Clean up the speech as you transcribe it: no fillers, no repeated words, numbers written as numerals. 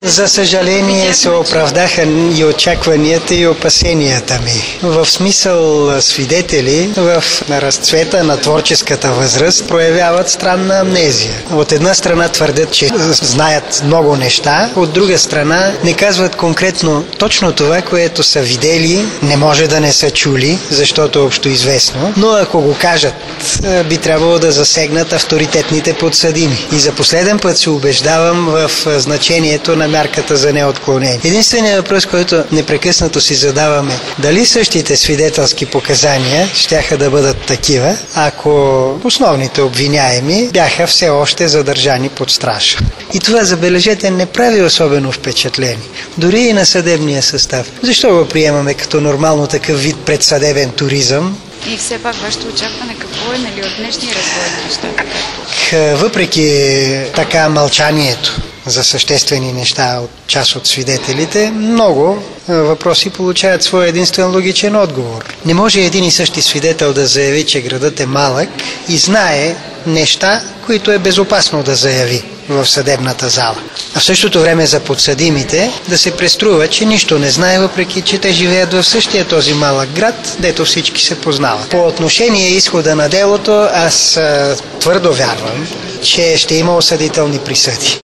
За съжаление се оправдаха и очакванията и опасенията ми. В смисъл свидетели в разцвета на творческата възраст проявяват странна амнезия. От една страна твърдят, че знаят много неща, от друга страна не казват конкретно точно това, което са видели, не може да не са чули, защото е общо известно, но ако го кажат, би трябвало да засегнат авторитетните подсъдими. И за последен път се убеждавам в значението на мярката за неотклонение. Единственият въпрос, който непрекъснато си задаваме, дали същите свидетелски показания щяха да бъдат такива, ако основните обвиняеми бяха все още задържани под стража. И това, забележете, не прави особено впечатление. Дори и на съдебния състав. Защо го приемаме като нормално такъв вид предсъдебен туризъм? И все пак вашето очакване какво е, нали, от днешния развой на нещата? Въпреки така мълчанието за съществени неща от част от свидетелите, много въпроси получават своя единствен логичен отговор. Не може един и същи свидетел да заяви, че градът е малък и знае неща, които е безопасно да заяви в съдебната зала. А в същото време за подсъдимите да се преструва, че нищо не знае, въпреки че те живеят в същия този малък град, дето всички се познават. По отношение изхода на делото, аз твърдо вярвам, че ще има осъдителни присъди.